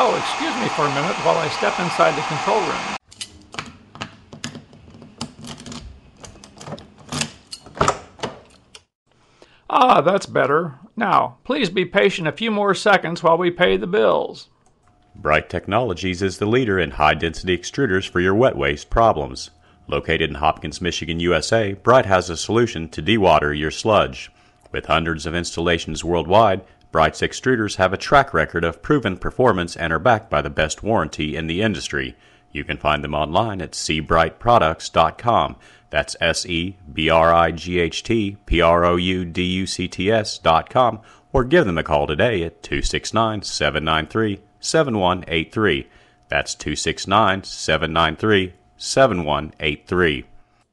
Oh, excuse me for a minute while I step inside the control room. Ah, that's better. Now, please be patient a few more seconds while we pay the bills. Bright Technologies is the leader in high-density extruders for your wet waste problems. Located in Hopkins, Michigan, USA, Bright has a solution to dewater your sludge. With hundreds of installations worldwide, Bright's extruders have a track record of proven performance and are backed by the best warranty in the industry. You can find them online at sebrightproducts.com. That's SeBrightProducts.com, or give them a call today at 269-793-7183. That's 269-793-7183.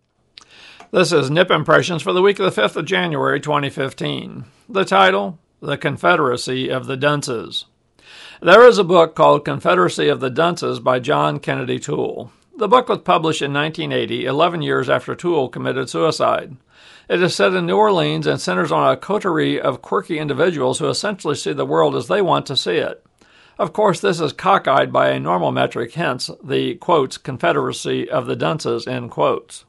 This is Nip Impressions for the week of the 5th of January, 2015. The title, The Confederacy of the Dunces. There is a book called Confederacy of the Dunces by John Kennedy Toole. The book was published in 1980, 11 years after Toole committed suicide. It is set in New Orleans and centers on a coterie of quirky individuals who essentially see the world as they want to see it. Of course, this is cockeyed by a normal metric, hence the, quotes, Confederacy of the Dunces, end quotes.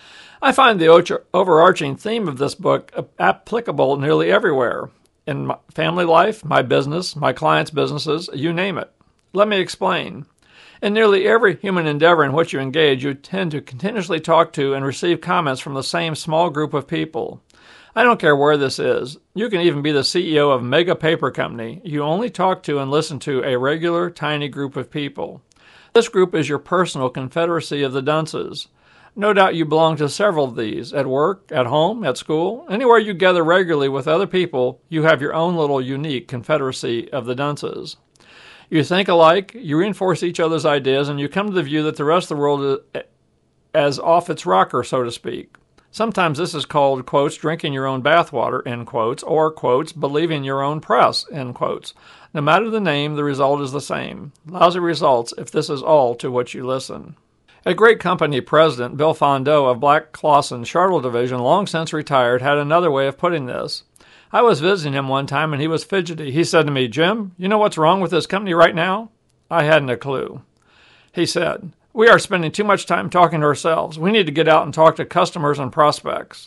I find the overarching theme of this book applicable nearly everywhere. In my family life, my business, my clients' businesses, you name it. Let me explain. In nearly every human endeavor in which you engage, you tend to continuously talk to and receive comments from the same small group of people. I don't care where this is. You can even be the CEO of a mega paper company. You only talk to and listen to a regular, tiny group of people. This group is your personal Confederacy of the Dunces. No doubt you belong to several of these. At work, at home, at school, anywhere you gather regularly with other people, you have your own little unique Confederacy of the Dunces. You think alike, you reinforce each other's ideas, and you come to the view that the rest of the world is as off its rocker, so to speak. Sometimes this is called, quotes, drinking your own bathwater, end quotes, or, quotes, believing your own press, end quotes. No matter the name, the result is the same. Lousy results if this is all to which you listen. A great company president, Bill Fondo of Black Clawson Charlotte Division, long since retired, had another way of putting this. I was visiting him one time and he was fidgety. He said to me, "Jim, you know what's wrong with this company right now?" I hadn't a clue. He said, "We are spending too much time talking to ourselves. We need to get out and talk to customers and prospects."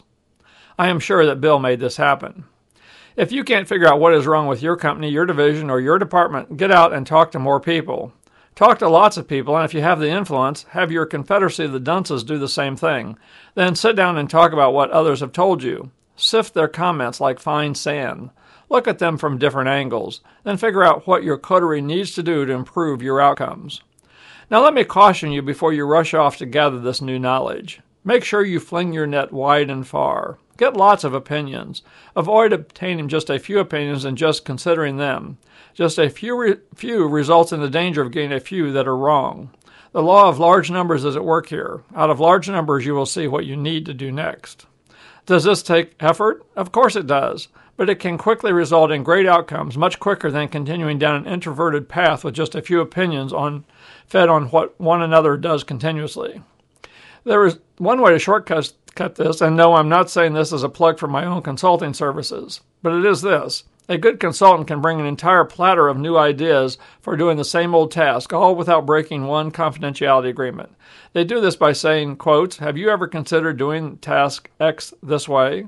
I am sure that Bill made this happen. If you can't figure out what is wrong with your company, your division, or your department, get out and talk to more people. Talk to lots of people, and if you have the influence, have your Confederacy of the Dunces do the same thing. Then sit down and talk about what others have told you. Sift their comments like fine sand. Look at them from different angles. Then figure out what your coterie needs to do to improve your outcomes. Now let me caution you before you rush off to gather this new knowledge. Make sure you fling your net wide and far. Get lots of opinions. Avoid obtaining just a few opinions and just considering them. Just a few results in the danger of getting a few that are wrong. The law of large numbers is at work here. Out of large numbers, you will see what you need to do next. Does this take effort? Of course it does, but it can quickly result in great outcomes, much quicker than continuing down an introverted path with just a few opinions fed on what one another does continuously. There is one way to shortcut this, and no, I'm not saying this as a plug for my own consulting services, but it is this. A good consultant can bring an entire platter of new ideas for doing the same old task, all without breaking one confidentiality agreement. They do this by saying, quotes, "Have you ever considered doing task X this way?"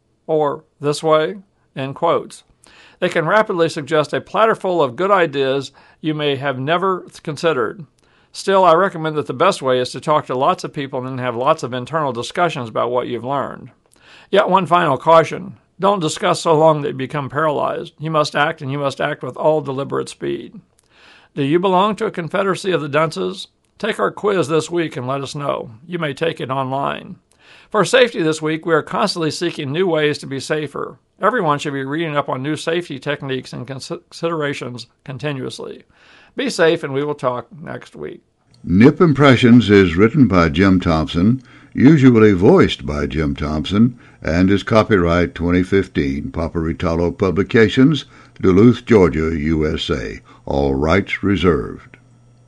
or "this way?" end quotes. They can rapidly suggest a platter full of good ideas you may have never considered. Still, I recommend that the best way is to talk to lots of people and then have lots of internal discussions about what you've learned. Yet one final caution. Don't discuss so long that you become paralyzed. You must act, and you must act with all deliberate speed. Do you belong to a Confederacy of the Dunces? Take our quiz this week and let us know. You may take it online. For safety this week, we are constantly seeking new ways to be safer. Everyone should be reading up on new safety techniques and considerations continuously. Be safe, and we will talk next week. Nip Impressions is written by Jim Thompson, usually voiced by Jim Thompson, and is copyright 2015, Paparitalo Publications, Duluth, Georgia, USA. All rights reserved.